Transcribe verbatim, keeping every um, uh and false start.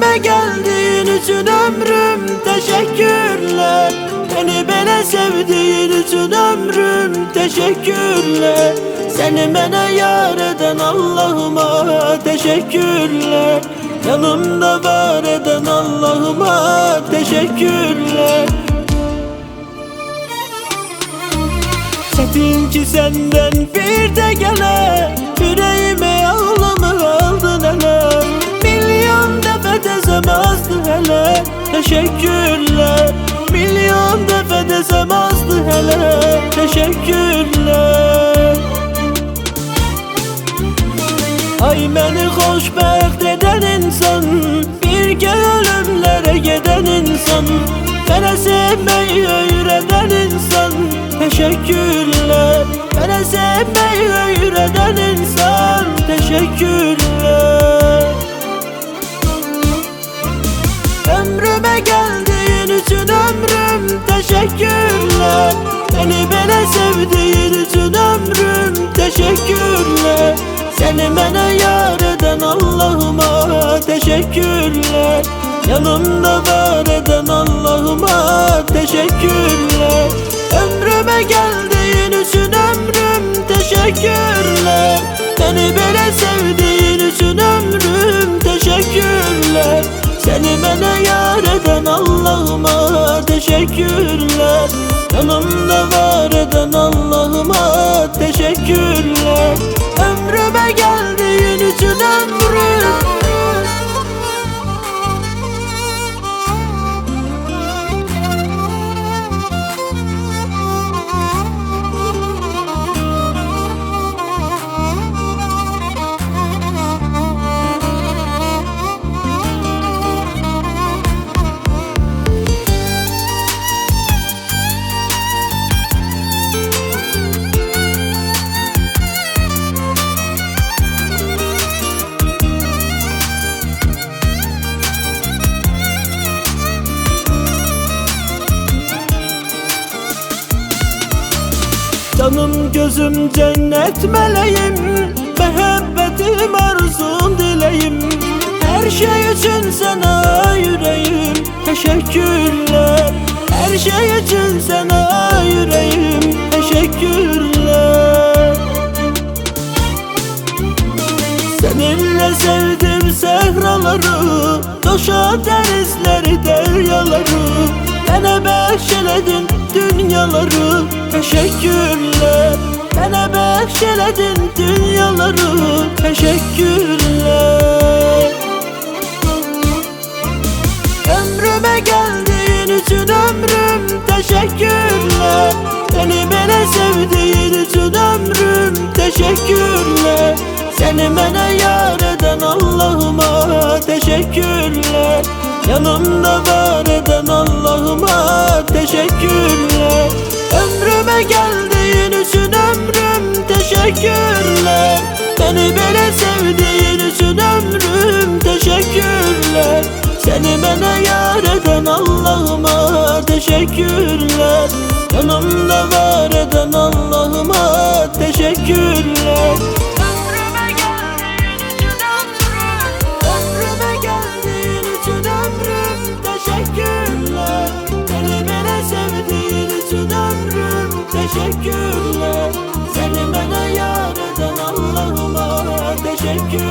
Ömrüme geldiğin için ömrüm teşekkürler. Beni böyle sevdiğin için ömrüm teşekkürler. Seni bana yar eden Allah'ıma teşekkürler. Yanımda var eden Allah'ıma teşekkürler. Çetin ki senden bir de gele, yüreğime ağlamı aldın hele. Milyon defa desem azdı hele, teşekkürler. Milyon defa desem azdı hele, teşekkürler. Ay beni xoşbəxt eden insan, birgə ölümlərə gedən insan, mənə sevməyi öyrədən insan, teşekkürler. Mənə sevməyi öyrədən insan, teşekkürler. Ömrüme geldiğin için ömrüm teşekkürler. Beni böyle sevdiğin için ömrüm teşekkürler. Seni bana yar eden Allah'ıma teşekkürler. Yanımda var eden Allah'ıma teşekkürler. Ömrüme geldiğin için ömrüm teşekkürler. Beni böyle sevdiğin için ömrüm teşekkürler. Seni bana yar eden Allah'ıma teşekkürler. Yanımda var eden Allah'ıma teşekkürler. Ömrüme geldiğin için ömrüm. Canım gözüm cennet meleğim, muhabbetim arzum dileğim. Her şey için sana yüreğim teşekkürler. Her şey için sana yüreğim teşekkürler. Seninle sevdim sehraları, doşa denizleri deryaları. Bana bahşeledin dünyaları, teşekkürler. Bana bahşeledin dünyaları, teşekkürler. Ömrüme geldiğin için ömrüm teşekkürler. Beni böyle sevdiğin için ömrüm teşekkürler. Seni bana yar eden Allah'ıma teşekkürler. Yanımda var eden Allah'ıma teşekkürler. Ömrüme geldiğin için ömrüm teşekkürler. Beni böyle sevdiğin için ömrüm teşekkürler. Seni bana yar eden Allah'ıma teşekkürler. Yanımda var eden Allah'ıma teşekkürler. Teşekkürler. Beni böyle sevdiğin için ömrüm teşekkürler. Seni bana yar eden Allah'ıma teşekkürler.